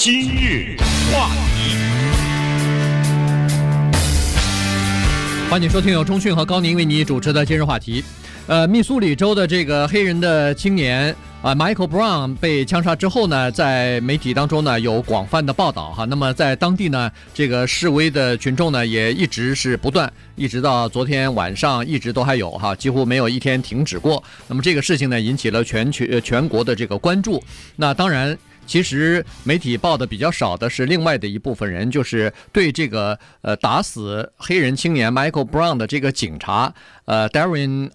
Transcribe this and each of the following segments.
今日话题， 欢迎收听由钟讯和高宁为你主持的今日话题。密苏里州的这个黑人的青年Michael Brown 被枪杀之后呢，在媒体当中呢有广泛的报道哈。那么在当地呢，这个示威的群众呢也一直是不断，一直到昨天晚上一直都还有哈，几乎没有一天停止过。那么这个事情呢引起了全国的这个关注。那当然，其实媒体报的比较少的是另外的一部分人，就是对这个打死黑人青年 Michael Brown 的这个警察Darren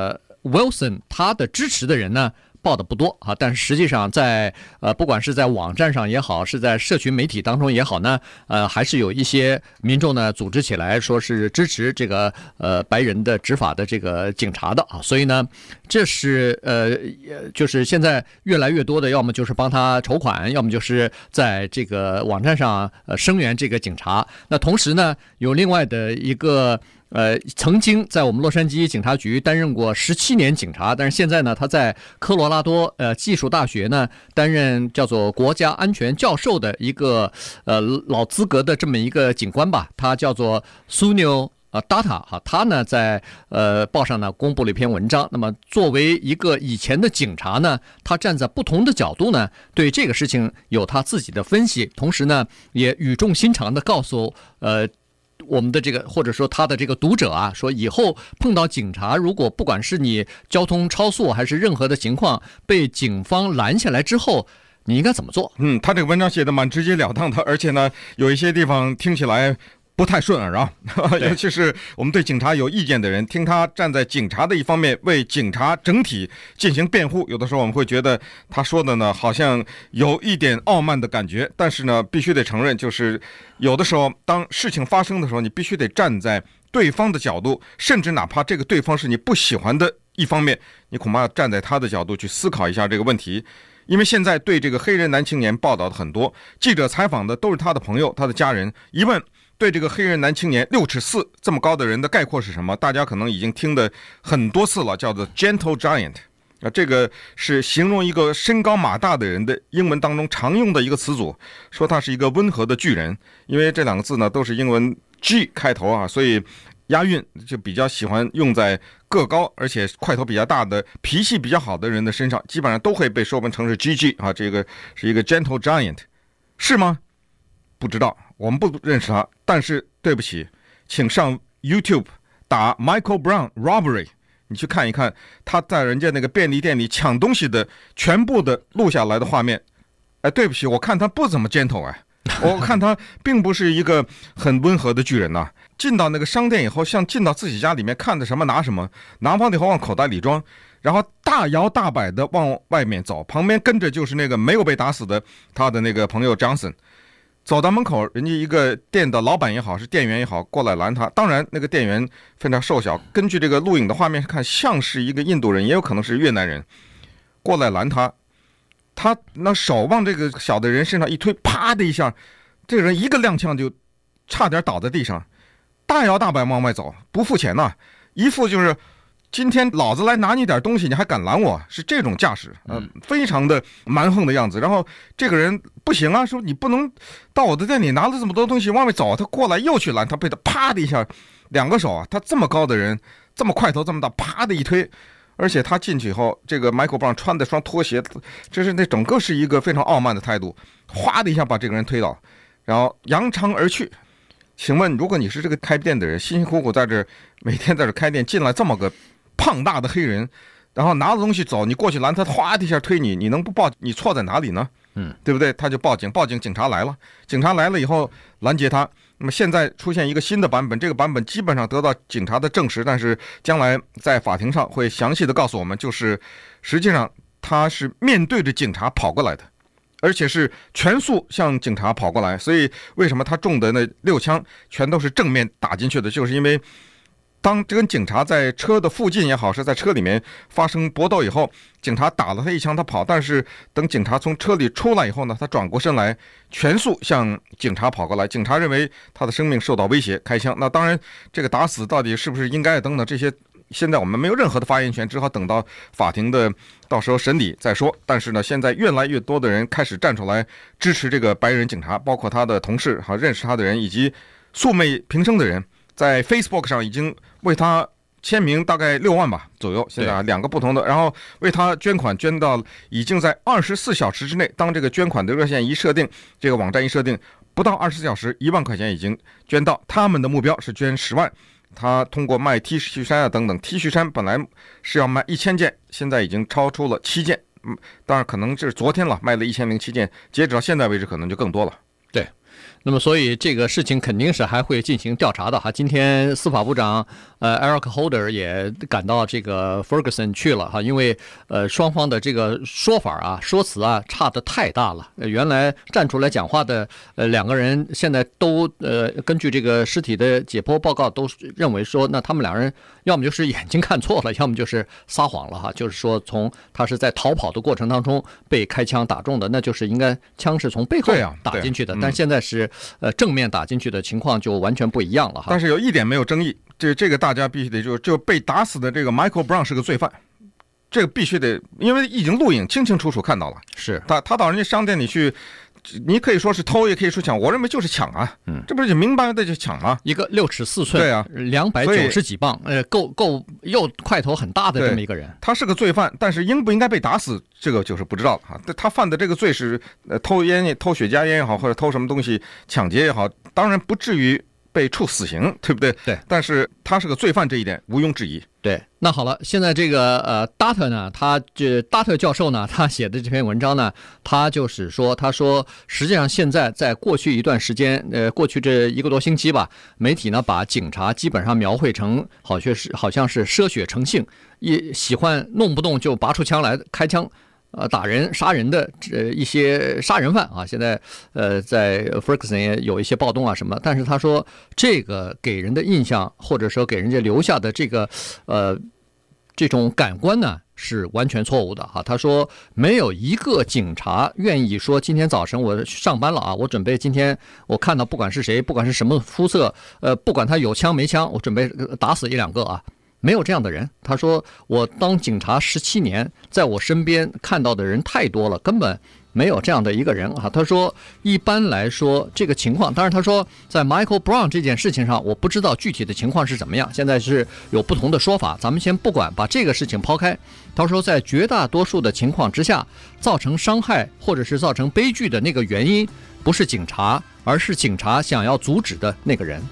Wilson 他的支持的人呢报的不多啊，但是实际上在不管是在网站上也好，是在社群媒体当中也好呢，还是有一些民众呢组织起来说是支持这个白人的执法的这个警察的啊，所以呢，这是就是现在越来越多的，要么就是帮他筹款，要么就是在这个网站上声援这个警察。那同时呢，有另外的一个。曾经在我们洛杉矶警察局担任过17年警察，但是现在呢，他在科罗拉多技术大学呢担任叫做国家安全教授的一个老资格的这么一个警官吧，他叫做 Sunil Data 哈，他呢在报上呢公布了一篇文章。那么作为一个以前的警察呢，他站在不同的角度呢，对这个事情有他自己的分析，同时呢也语重心长的告诉我们的这个或者说他的这个读者啊，说以后碰到警察，如果不管是你交通超速还是任何的情况被警方拦下来之后，你应该怎么做？ 他这个文章写的蛮直截了当的，而且呢有一些地方听起来不太顺耳啊，尤其是我们对警察有意见的人，听他站在警察的一方面为警察整体进行辩护，有的时候我们会觉得他说的呢好像有一点傲慢的感觉，但是呢必须得承认，就是有的时候当事情发生的时候，你必须得站在对方的角度，甚至哪怕这个对方是你不喜欢的一方面，你恐怕要站在他的角度去思考一下这个问题。因为现在对这个黑人男青年报道的很多，记者采访的都是他的朋友他的家人，一问对这个黑人男青年6尺4这么高的人的概括是什么？大家可能已经听的很多次了，叫做 Gentle Giant。这个是形容一个身高马大的人的英文当中常用的一个词组，说他是一个温和的巨人。因为这两个字呢都是英文 G 开头啊，所以押韵就比较喜欢用在个高而且块头比较大的脾气比较好的人的身上，基本上都会被说成是 GG 啊，这个是一个 Gentle Giant， 是吗？不知道，我们不认识他，但是对不起，请上 YouTube 打 Michael Brown Robbery， 你去看一看他在人家那个便利店里抢东西的全部的录下来的画面。对不起，我看他不怎么 gentle， 我看他并不是一个很温和的巨人呐。进到那个商店以后，像进到自己家里面，看的什么拿什么，拿完了以后往口袋里装，然后大摇大摆的往外面走，旁边跟着就是那个没有被打死的他的那个朋友 Johnson。走到门口，人家一个店的老板也好，是店员也好，过来拦他。当然，那个店员非常瘦小，根据这个录影的画面看，像是一个印度人，也有可能是越南人。过来拦他，他那手往这个小的人身上一推，啪的一下，这个人一个踉跄就差点倒在地上，大摇大摆往外走，不付钱呐，一副就是今天老子来拿你点东西，你还敢拦我，是这种架势，非常的蛮横的样子。然后这个人不行啊，说你不能到我的店里拿了这么多东西往外走，他过来又去拦他，被他啪的一下，两个手啊，他这么高的人，这么块头这么大，啪的一推，而且他进去以后，这个 Michael Brown 穿的双拖鞋，这是那整个是一个非常傲慢的态度，哗的一下把这个人推倒，然后扬长而去。请问，如果你是这个开店的人，辛辛苦苦在这每天在这开店，进来这么个胖大的黑人，然后拿着东西走，你过去拦他，哗的一下推你，你能不报？你错在哪里呢？对不对？他就报警，警察来了，警察来了以后拦截他。那么现在出现一个新的版本，这个版本基本上得到警察的证实，但是将来在法庭上会详细的告诉我们，就是实际上他是面对着警察跑过来的，而且是全速向警察跑过来。所以为什么他中的那6枪全都是正面打进去的，就是因为当这跟警察在车的附近也好，是在车里面发生搏斗以后，警察打了他一枪，他跑，但是等警察从车里出来以后呢，他转过身来，全速向警察跑过来。警察认为他的生命受到威胁，开枪。那当然，这个打死到底是不是应该等等这些现在我们没有任何的发言权，只好等到法庭的到时候审理再说。但是呢，现在越来越多的人开始站出来支持这个白人警察，包括他的同事、认识他的人以及素昧平生的人，在 Facebook 上已经为他签名大概6万吧左右，现在2个不同的，然后为他捐款捐到已经在24小时之内，当这个捐款的热线一设定，这个网站一设定，不到24小时1万块钱已经捐到。他们的目标是捐10万，他通过卖 T 恤衫等等 ，T 恤衫本来是要卖1000件，现在已经超出了7件，当然可能这是昨天了，卖了1007件，截止到现在为止可能就更多了。 对。那么，所以这个事情肯定是还会进行调查的哈。今天司法部长Eric Holder 也赶到这个 Ferguson 去了哈，因为双方的这个说法啊、说辞啊差得太大了。原来站出来讲话的2个人，现在都根据这个尸体的解剖报告都认为说，那他们2人要么就是眼睛看错了，要么就是撒谎了哈。就是说，他是在逃跑的过程当中被开枪打中的，那就是应该枪是从背后打进去的，但现在是正面打进去的情况就完全不一样了哈。 但是有一点没有争议，这个大家必须得就被打死的这个 Michael Brown 是个罪犯，这个必须得，因为已经录影清清楚楚看到了， 是他到人家商店里去。你可以说是偷，也可以说抢，我认为就是抢啊，这不是就明白的就抢吗？ 一个6尺4寸， 对啊 ，290几磅，够又块头很大的这么一个人， 他是个罪犯，但是应不应该被打死，这个就是不知道了哈。他犯的这个罪是偷烟、偷雪茄烟也好，或者偷什么东西、抢劫也好，当然不至于被处死刑，对不对？ 对。 但是他是个罪犯，这一点毋庸置疑。 对，那好了，现在这个Data 呢，Data 教授呢，他写的这篇文章呢，他就是说，他说实际上现在在过去一段时间，过去这1个多星期吧，媒体呢把警察基本上描绘成好像是嗜血成性，喜欢弄不动就拔出枪来开枪。打人、杀人的一些杀人犯啊，现在在 Ferguson 也有一些暴动啊什么，但是他说这个给人的印象，或者说给人家留下的这个这种感官呢是完全错误的哈。他说没有一个警察愿意说今天早晨我上班了啊，我准备今天我看到不管是谁，不管是什么肤色，不管他有枪没枪，我准备打死1、2个啊。没有这样的人。他说我当警察17年，在我身边看到的人太多了，根本没有这样的一个人啊。他说一般来说这个情况，当然他说在 Michael Brown 这件事情上，我不知道具体的情况是怎么样，现在是有不同的说法，咱们先不管，把这个事情抛开。他说在绝大多数的情况之下，造成伤害或者是造成悲剧的那个原因不是警察，而是警察想要阻止的那个人。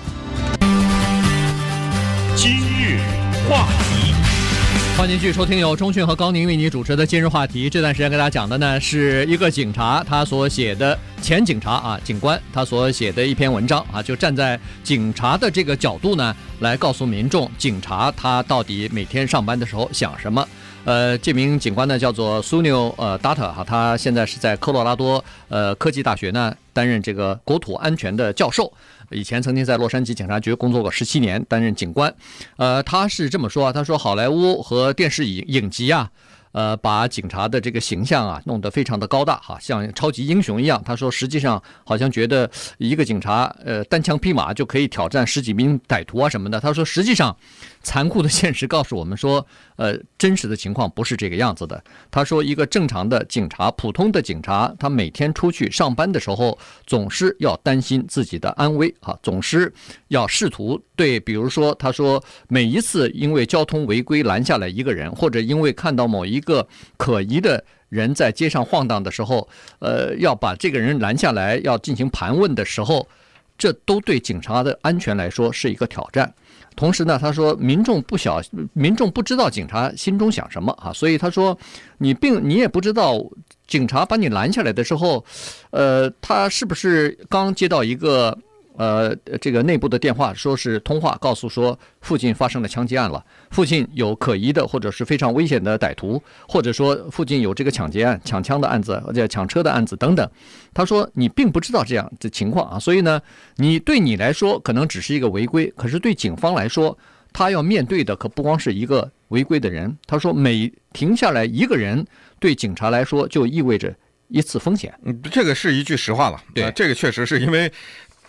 今日话题， 欢迎继续收听由钟迅和高宁为你主持的今日话题。这段时间跟大家讲的呢是一个警察他所写的前警察啊警官他所写的一篇文章啊，就站在警察的这个角度呢来告诉民众警察他到底每天上班的时候想什么。这名警官呢叫做 Sunil Data 哈，他现在是在科罗拉多科技大学呢担任这个国土安全的教授。以前曾经在洛杉矶警察局工作过17年，担任警官。他是这么说，他说好莱坞和电视影集啊，把警察的这个形象啊弄得非常的高大哈，像超级英雄一样。他说实际上好像觉得一个警察单枪匹马就可以挑战10几名歹徒啊什么的。他说实际上残酷的现实告诉我们说，真实的情况不是这个样子的。他说一个正常的警察，普通的警察，他每天出去上班的时候总是要担心自己的安危啊，总是要试图对，比如说他说每一次因为交通违规拦下来一个人，或者因为看到某一个可疑的人在街上晃荡的时候，要把这个人拦下来要进行盘问的时候，这都对警察的安全来说是一个挑战。同时呢，他说民众不知道警察心中想什么啊，所以他说你也不知道警察把你拦下来的时候，他是不是刚接到一个这个内部的电话，说是通话告诉说附近发生了枪击案了，附近有可疑的或者是非常危险的歹徒，或者说附近有这个抢劫案、抢枪的案子或者抢车的案子等等。他说你并不知道这样的情况啊，所以呢，对你来说可能只是一个违规，可是对警方来说，他要面对的可不光是一个违规的人。他说每停下来一个人，对警察来说就意味着一次风险。 这个是一句实话了。对，这个确实是因为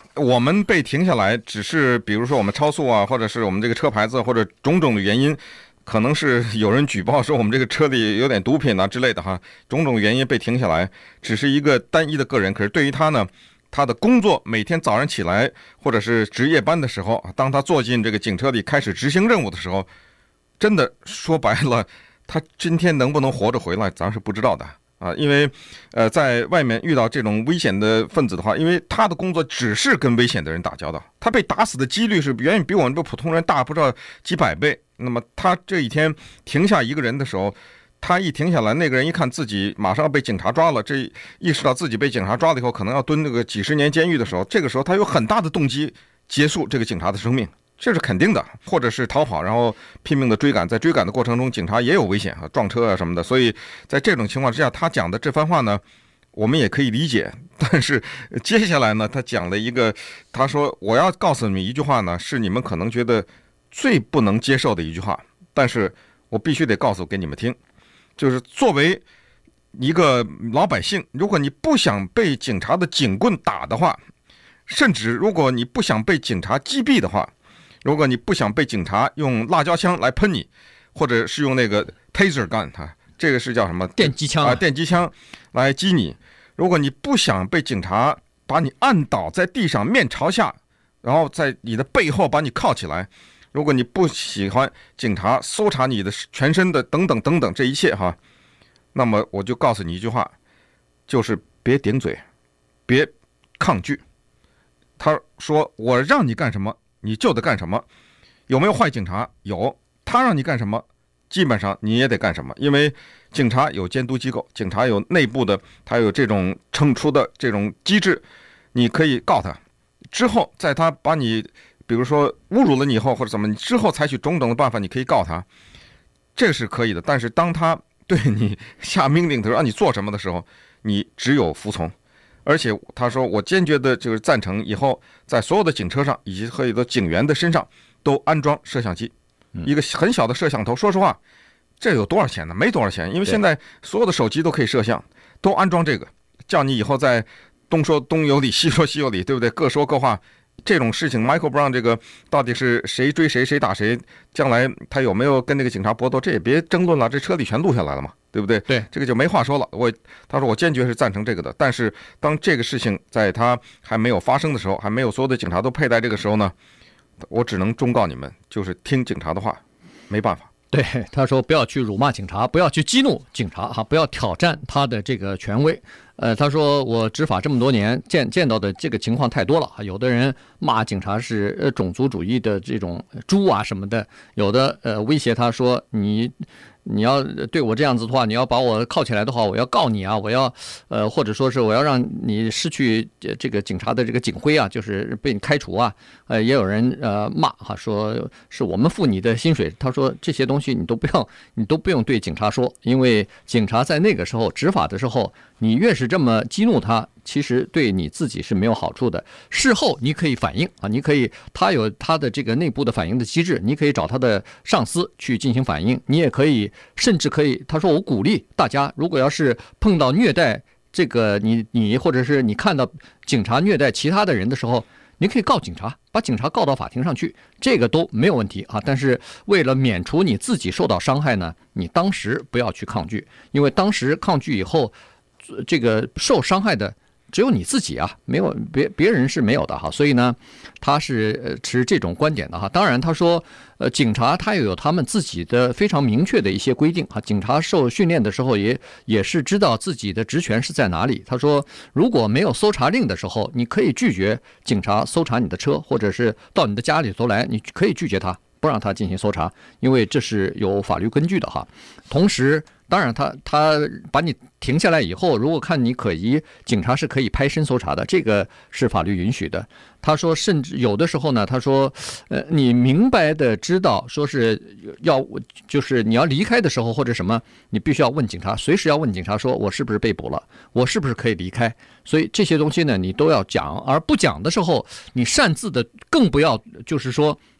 我们被停下来，只是比如说我们超速啊，或者是我们这个车牌子或者种种的原因，可能是有人举报说我们这个车里有点毒品啊之类的哈，种种原因被停下来，只是一个单一的个人。可是对于他呢，他的工作每天早上起来或者是值夜班的时候，当他坐进这个警车里开始执行任务的时候，真的说白了，他今天能不能活着回来，咱是不知道的。因为在外面遇到这种危险的分子的话，因为他的工作只是跟危险的人打交道，他被打死的几率是远远比我们这普通人大不知道几百倍。那么他这一天停下一个人的时候，他一停下来，那个人一看自己马上要被警察抓了，这意识到自己被警察抓了以后可能要蹲那个几十年监狱的时候，这个时候他有很大的动机结束这个警察的生命，这是肯定的，或者是逃跑，然后拼命的追赶，在追赶的过程中警察也有危险啊，撞车啊什么的。所以在这种情况之下，他讲的这番话呢，我们也可以理解。但是接下来呢，他讲了一个，他说我要告诉你们一句话呢，是你们可能觉得最不能接受的一句话，但是我必须得告诉给你们听，就是作为一个老百姓，如果你不想被警察的警棍打的话，甚至如果你不想被警察击毙的话，如果你不想被警察用辣椒枪来喷你，或者是用那个 taser gun， 这个是叫什么？ 电击枪电击枪来击你。如果你不想被警察把你按倒在地上面朝下，然后在你的背后把你铐起来，如果你不喜欢警察搜查你的全身的等等等等这一切哈，那么我就告诉你一句话，就是别顶嘴，别抗拒。他说我让你干什么你就得干什么，有没有坏警察？有，他让你干什么，基本上你也得干什么，因为警察有监督机构，警察有内部的，他有这种惩处的这种机制，你可以告他，之后在他把你，比如说侮辱了你以后或者怎么，你之后采取种种的办法，你可以告他，这是可以的。但是当他对你下命令的时候，让你做什么的时候，你只有服从。而且他说我坚决的就是赞成以后在所有的警车上以及很多警员的身上都安装摄像机，一个很小的摄像头。说实话这有多少钱呢？没多少钱，因为现在所有的手机都可以摄像，都安装这个，叫你以后在东说东有理西说西有理，对不对？各说各话。这种事情 Michael Brown 这个到底是谁追谁谁打谁，将来他有没有跟那个警察搏斗，这也别争论了，这车里全录下来了嘛，对不对？ 对， 这个就没话说了。他说我坚决是赞成这个的，但是当这个事情在他还没有发生的时候，还没有所有的警察都佩戴这个时候呢，我只能忠告你们，就是听警察的话，没办法。 对，他说不要去辱骂警察，不要去激怒警察哈，不要挑战他的这个权威。他说我执法这么多年，见到的这个情况太多了，有的人骂警察是种族主义的这种猪啊什么的，有的威胁他说你要对我这样子的话，你要把我铐起来的话，我要告你啊！我要或者说是我要让你失去这个警察的这个警徽啊，就是被你开除啊！也有人骂哈，说是我们付你的薪水。他说这些东西你都不用对警察说，因为警察在那个时候执法的时候，你越是这么激怒他，其实对你自己是没有好处的。事后你可以反映啊，你可以他有他的这个内部的反应的机制，你可以找他的上司去进行反映，你也可以。甚至可以，他说我鼓励大家，如果要是碰到虐待这个你或者是你看到警察虐待其他的人的时候，你可以告警察，把警察告到法庭上去，这个都没有问题啊。但是为了免除你自己受到伤害呢，你当时不要去抗拒，因为当时抗拒以后，这个受伤害的只有你自己啊，没有别人是没有的哈。所以呢，他是持这种观点的哈。当然他说警察他也有他们自己的非常明确的一些规定哈。警察受训练的时候也是知道自己的职权是在哪里。他说如果没有搜查令的时候，你可以拒绝警察搜查你的车，或者是到你的家里头来，你可以拒绝他，不让他进行搜查，因为这是有法律根据的哈。同时当然他把你停下来以后，如果看你可疑，警察是可以拍身搜查的，这个是法律允许的。他说甚至有的时候呢，他说你明白的知道说是就是你要离开的时候或者什么，你必须要问警察，随时要问警察说我是不是被捕了，我是不是可以离开。所以这些东西呢你都要讲，而不讲的时候你擅自的更不要就是说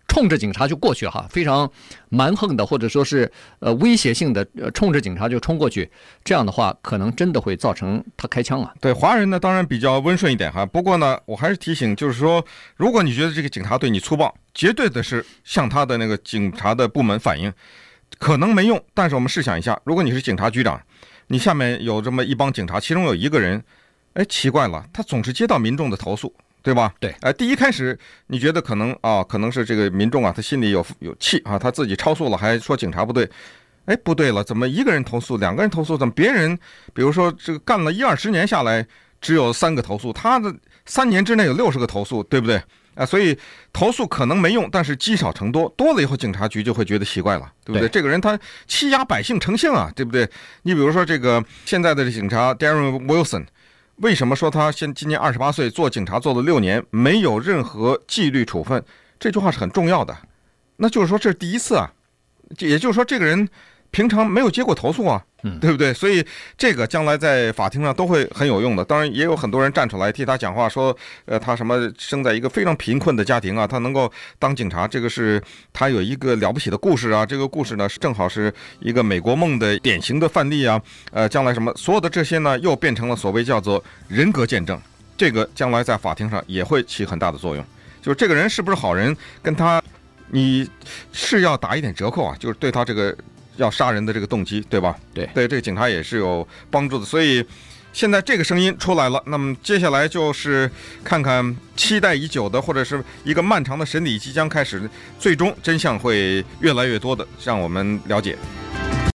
冲着警察就过去哈，非常蛮横的或者说是威胁性的冲着警察就冲过去，这样的话可能真的会造成他开枪啊。 对，华人呢当然比较温顺一点哈，不过呢我还是提醒，就是说如果你觉得这个警察对你粗暴，绝对的是向他的那个警察的部门反映，可能没用，但是我们试想一下，如果你是警察局长，你下面有这么一帮警察，其中有一个人，哎，奇怪了，他总是接到民众的投诉，对吧？ 对， 第一开始你觉得可能是这个民众啊，他心里有气啊，他自己超速了，还说警察不对。哎，不对了，怎么一个人投诉，两个人投诉，怎么别人，比如说这个干了10-20年下来，只有3个投诉，他的3年之内有60个投诉，对不对？所以投诉可能没用，但是积少成多，多了以后警察局就会觉得奇怪了，对不对？这个人他欺压百姓成性啊，对不对？你比如说这个现在的警察 Darren Wilson， 为什么说他今年28岁，做警察做了6年，没有任何纪律处分？这句话是很重要的。那就是说这是第一次啊，也就是说这个人平常没有接过投诉啊，对不对？所以这个将来在法庭上都会很有用的。当然也有很多人站出来替他讲话，说他什么生在一个非常贫困的家庭啊，他能够当警察，这个是他有一个了不起的故事啊。这个故事呢正好是一个美国梦的典型的范例啊。将来什么所有的这些呢又变成了所谓叫做人格见证，这个将来在法庭上也会起很大的作用。就是这个人是不是好人，跟他你是要打一点折扣啊，就是对他这个要杀人的这个动机，对吧？ 对， 这个警察也是有帮助的。所以现在这个声音出来了，那么接下来就是看看期待已久的或者是一个漫长的审理即将开始，最终真相会越来越多的让我们了解。